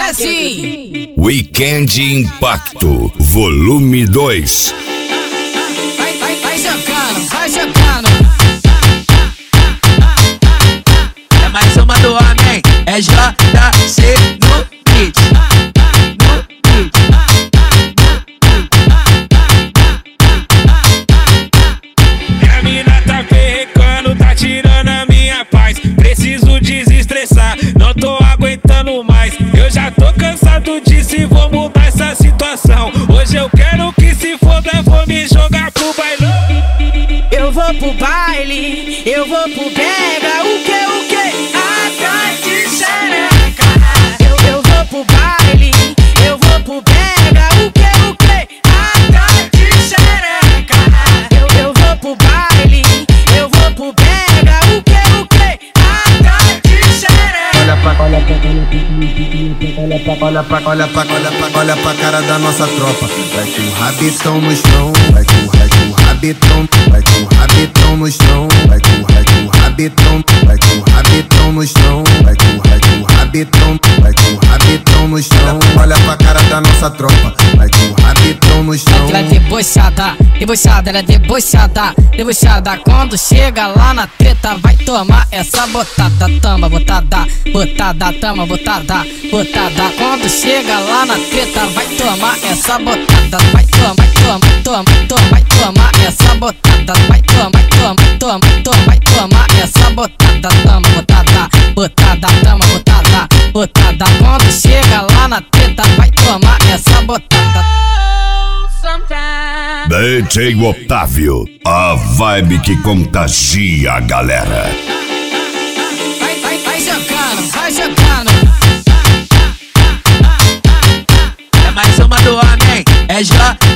assim. Weekend Impacto, volume 2. Vai jogando, vai jogando. É mais uma do homem, é JC no beat. Minha mina tá perrecando, tá tirando a minha paz. Preciso desestressar, não tô aguentando mais. Eu já tô cansado disso e vou mudar essa situação. Hoje eu quero que se foda, vou me jogar pro bailão. Eu vou pro baile, eu vou pro pega. O que? Atrás de xereca. Eu vou pro baile, eu vou pro pega. O que? Atrás de xereca. Eu vou pro baile, eu vou pro pega. O que? Atrás de xereca. Olha pra cara da nossa tropa. Vai com o rabitão no chão, vai com o rabitão, vai com o rabitão no chão, vai com o rabitão, vai com o rabitão no chão, vai com o rabitão, vai com o rabitão no chão. Olha pra cara da nossa tropa, vai com o rabitão no chão. Ela é debochada, ela é debochada. Quando chega lá na treta, vai tomar essa botada. Toma, botada, toma, botada. Quando chega lá na treta, vai tomar essa botada. Vai tomar essa botada. Vai tomar essa botada. Toma, botada, toma, botada. Quando chega lá na treta, vai tomar essa botada. DJ Otávio, a vibe que contagia a galera. Vai jogando, vai jogando. É mais uma do homem, é JC